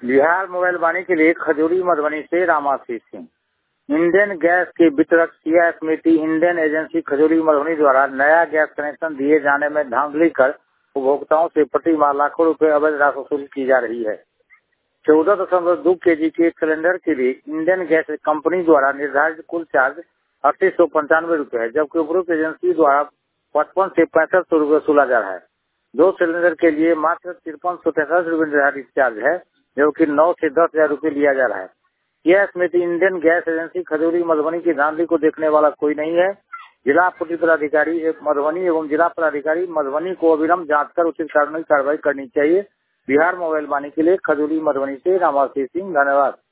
Bihar mobile वाणी के लिए खजूरी मधुबनी से रामाशीष सिंह। इंडियन गैस के वितरक सिया समिति इंडियन एजेंसी खजूरी मधुबनी द्वारा नया गैस कनेक्शन दिए जाने में धांधली कर उपभोक्ताओं से प्रति माह लाखों रुपए अवैध राशि वसूल की जा रही है। 14.2 kg के सिलेंडर के लिए इंडियन गैस कंपनी द्वारा निर्धारित कुल चार्ज 3895 रुपए है, जबकि उपरोक्त एजेंसी द्वारा 55 से 6500 रुपए वसूला जा रहा है। 2 सिलेंडर के लिए मात्र 5363 रुपए निर्धारित चार्ज है, जबकि 9 से 10,000 रुपए लिया जा रहा है। यह समिति Indian gas agency Khajuri Madhubani की धांधली को देखने वाला कोई नहीं है। जिला आपूर्ति पदाधिकारी मधुबनी एवं जिला पदाधिकारी मधुबनी को अविलंब जांच कर उचित कानूनी कार्रवाई करनी चाहिए। बिहार मोबाइल वाणी के लिए खजूरी मधुबनी से रामाशीष सिंह। धन्यवाद।